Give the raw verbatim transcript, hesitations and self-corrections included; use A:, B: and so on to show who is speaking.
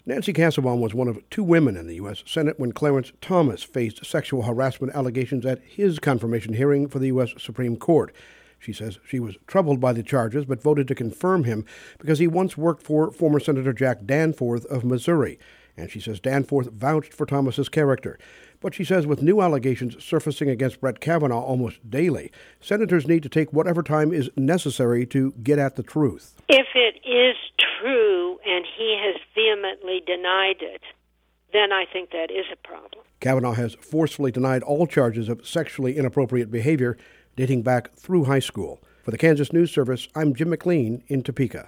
A: Nancy Kassebaum was one of two women in the U S Senate when Clarence Thomas faced sexual harassment allegations at his confirmation hearing for the U S Supreme Court. She says she was troubled by the charges but voted to confirm him because he once worked for former Senator Jack Danforth of Missouri. And she says Danforth vouched for Thomas's character. But she says with new allegations surfacing against Brett Kavanaugh almost daily, senators need to take whatever time is necessary to get at the truth.
B: If it is true and he has vehemently denied it, then I think that is a problem.
A: Kavanaugh has forcefully denied all charges of sexually inappropriate behavior dating back through high school. For the Kansas News Service, I'm Jim McLean in Topeka.